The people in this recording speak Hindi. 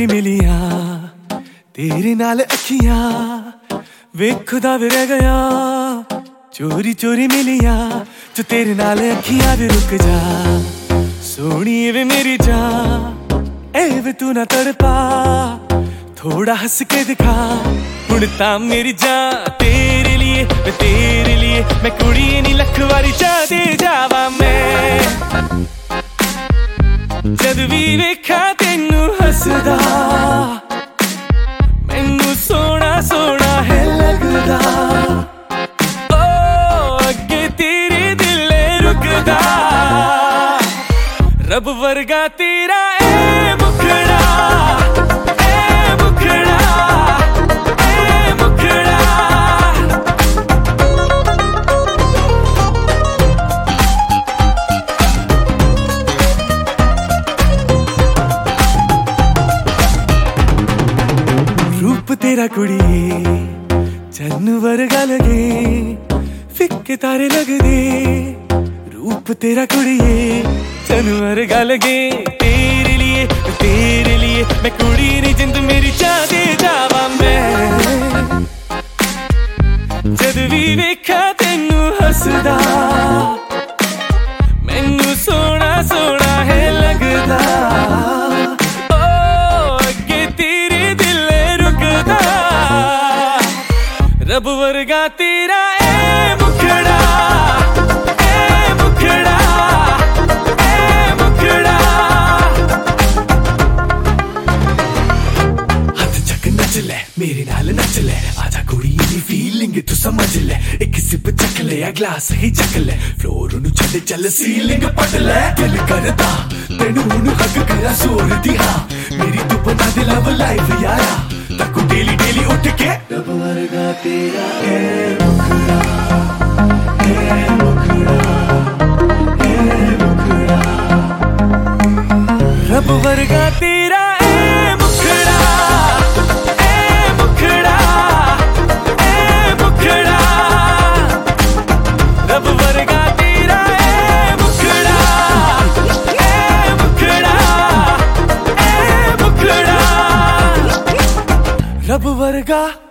चोरी मिलिया तेरे नाल अखियां वे खुदा वे रह गया। चोरी चोरी मिलिया जो तेरे नाल अखियां वे रुक जा सोनी वे मेरी जान ए वे तू ना तड़पा थोड़ा हंस के दिखा हुण तां मेरी जान तेरे लिए मैं कुड़ी नी लख वारी चाह दे जावा मैं जद भी वेखा तेनू हसदा मैनू सोना सोना है लगदा ओ अगे तेरे दिल रुकदा रब वर्गा तेरा ए मुखड़ा रूप तेरा कुड़िए चन्न वर्गा लगे फिक्के तारे लगदे रूप तेरा कुड़िए चन्न वर्गा लगे तेरे लिए मैं कुड़ी नी जिंद मेरी चाह दे जावा मैं जद भी वेखा तेनू हसदा मैनू सोना सोना है लगदा रब वर्गा तेरा ए मुखड़ा ए मुखड़ा ए मुखड़ा हाथ चक नच ले मेरे नाल नच ले आजा कुड़ी दी फीलिंग तू समझ ले एक सिप चक ले या ग्लास ही चक ले फ्लोर नु छड़ चल सीलिंग पट ले दिल करदा तेनू नु हक करा सोर दी हां मेरी तू बना दे लव लाइफ यारा तकू डेली डेली उठ के रब वर्गा तेरा ए मुखड़ा ए मुखड़ा ए मुखड़ा रब वर्गा तेरा ए मुखड़ा ए मुखड़ा ए मुखड़ा रब वर्गा तेरा ए मुखड़ा ए मुखड़ा ए मुखड़ा रब वर्गा